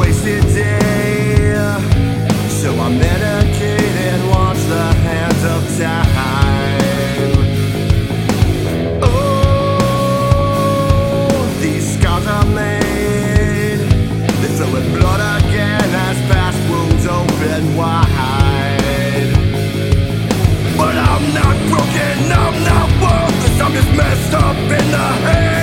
wasted day. So I medicate and watch the hands of time. Oh, these scars are made. They fill with blood again as past wounds open wide. But I'm not broken, I'm not worthless, I'm just messed up in the head.